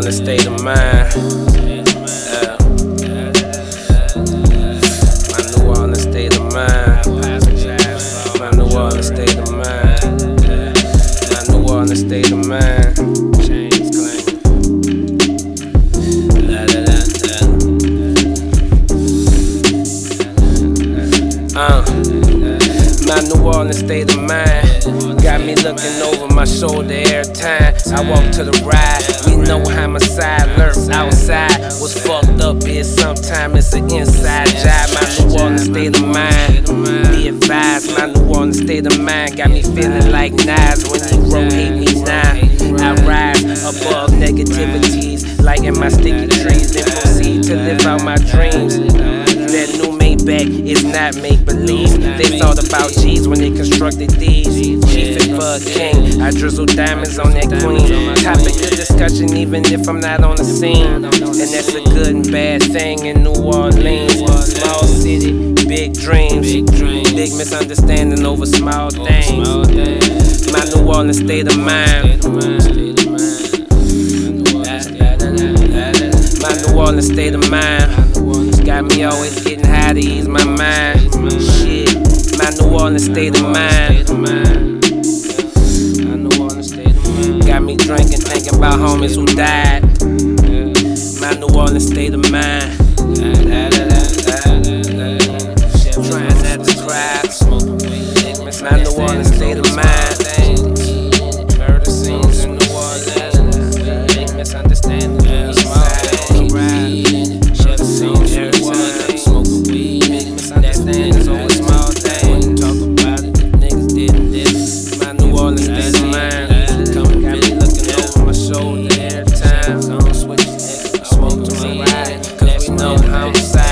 Orleans state of mind. My New Orleans state of mind. My New Orleans state of mind. My New Orleans state of mind. My New Orleans state of mind got me looking over my shoulder every time I walk to the ride. We know homicide lurks outside. What's fucked up is sometimes it's an inside job. My New Orleans state of mind, be advised. My New Orleans state of mind got me feeling like Nas when he wrote Hate Me Now. I rise above negativities, like in my sticky trees, then proceed to live out my dreams. That new Maybach is not make-believe. They thought about G's when they constructed these. Chief it for a king, I drizzle diamonds on that queen. Topic of discussion even if I'm not on the scene. And that's a good and bad thing in New Orleans. Small city, big dreams. Big misunderstanding over small things. My New Orleans state of mind. My New Orleans state of mind got me always getting high to ease my mind. Shit, my New Orleans state of mind. Got me drinking, thinking about homies who died. My New Orleans state of mind. Trying not to cry. My New Orleans state of mind. Murder scenes in New Orleans. Big misunderstanding. Smoke to my ride, cause we know homicide.